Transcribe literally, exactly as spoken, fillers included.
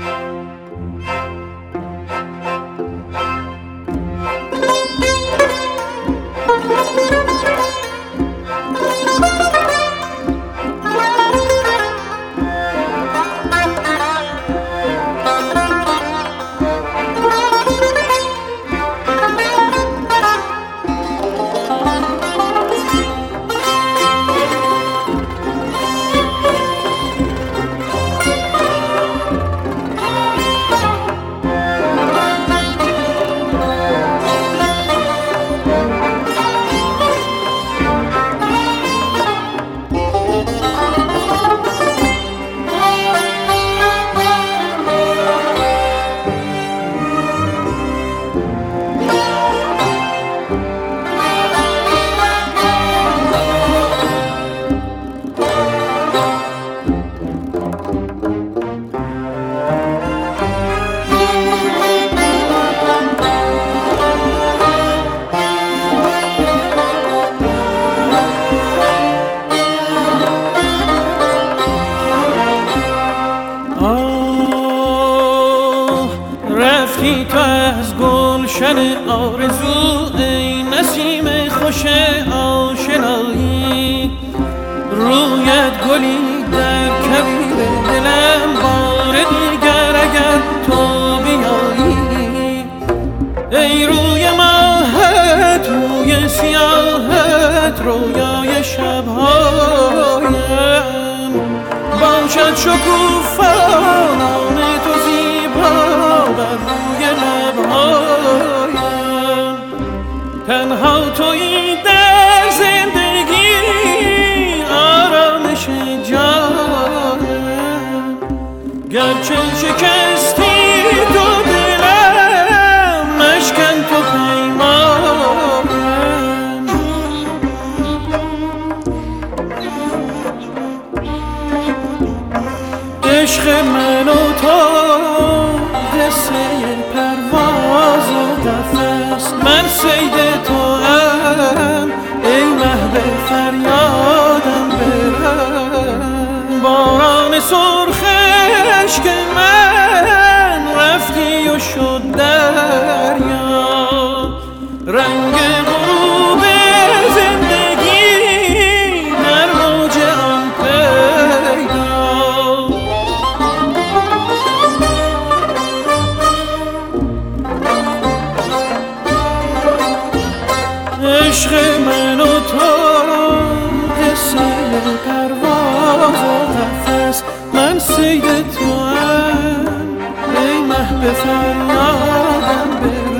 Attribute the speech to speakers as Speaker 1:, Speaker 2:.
Speaker 1: رفتی تو از گلشن آرزو ای نسیم خوش آشنایی، رویت گلی در کویر دلم بار دیگر اگر تو بیایی. ای روی ماهت روی سیاهت رویای شبهایم، باشد شکوفا نام تو زیبا بر روی لبهایم. تنها تویی در زندگی آرامش جانم، گرچه شکستی تو دلم مشکن تو پیمانم. عشق من و تو قصه پرواز و قفس، من صید تو ام ای محو فریادم برم. باران سرخش که من رفتی و شد دریا، رنگ غروب زندگی در موج آن پیدا. عشق من و تو قصه پرواز و قفس، من صید تو ام ای محو فریادم برم.